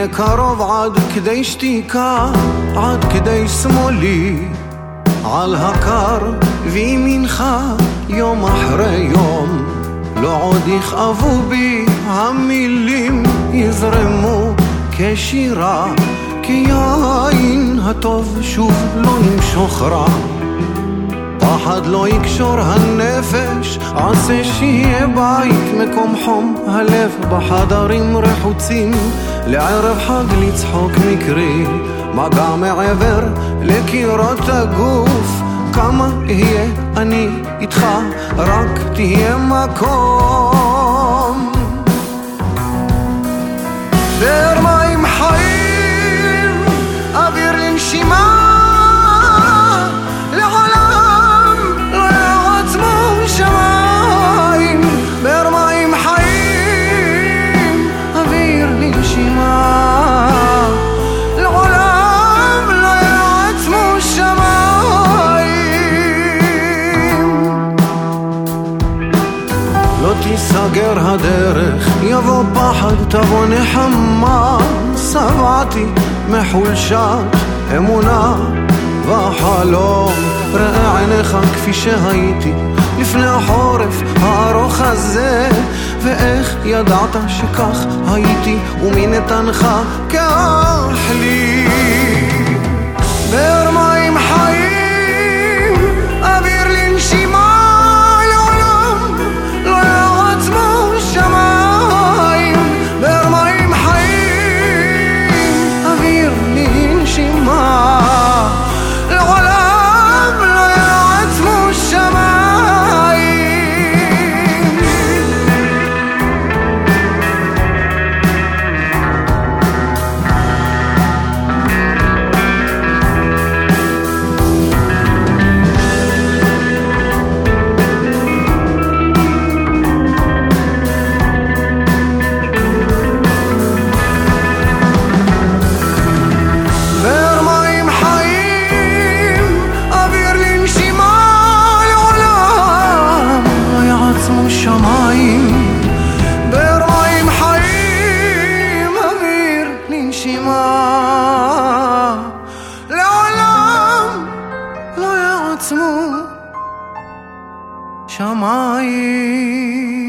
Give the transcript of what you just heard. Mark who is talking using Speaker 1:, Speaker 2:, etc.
Speaker 1: תהיה קרוב עד כדי שתיקה, עד כדי שמאלי על הקר וימינך, יום אחרי יום לא עוד יכאבו בי המילים, יזרמו כשירה, כי יין הטוב שוב לא ימשוך רע. פחד לא יקשור הנפש, עשה שיהיה בית מקום חום הלב בחדרים רחוצים, לערב חג לצחוק מקרי, מגע מעבר לקירות הגוף. כמה אהיה אני איתך, רק תהיה מקום. באר מים חיים, אוויר לנשימה, לעולם לא יעצמו שמיים. באר מים חיים, אוויר לנשימה, לעולם לא יעצמו שמיים. לא תיסגר הדרך, יבוא פחד תבוא נחמה, שבעתי מחולשת אמונה וחלום. ראה עיניך כפי שהייתי לפני החורף הארוך הזה, ואיך ידעת שכך הייתי, ומי נתנך כך לי. באר מים חיים, אוויר לנשימה, לעולם לא יעצמו שמיים. באר מים חיים, אוויר לנשימה, לעולם לא יעצמו שמיים. באר מים חיים, אוויר לנשימה, לעולם לא יעצמו שמיים.